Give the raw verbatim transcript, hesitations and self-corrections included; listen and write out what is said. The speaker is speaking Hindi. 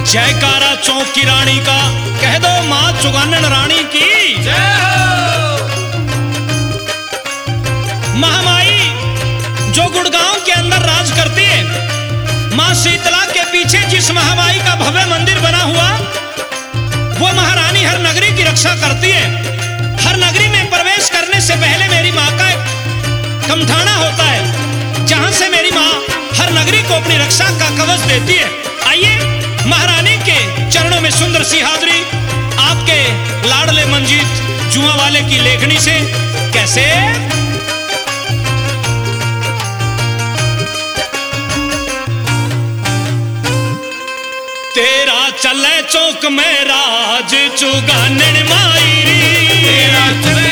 जयकारा चौक की रानी का, कह दो मां चुगानन रानी की जय हो। महामाई जो गुड़गांव के अंदर राज करती है, मां शीतला के पीछे जिस महामाई का भव्य मंदिर बना हुआ, वो महारानी हर नगरी की रक्षा करती है। हर नगरी में प्रवेश करने से पहले मेरी मां का एक कमठाना होता है, जहां से मेरी मां हर नगरी को अपनी रक्षा का कवच देती है। आइए महारानी के चरणों में सुंदर सी हाजिरी आपके लाडले मंजीत जुआ वाले की लेखनी से। कैसे? तेरा चले चौक में राज चुगानन माई, तेरा चले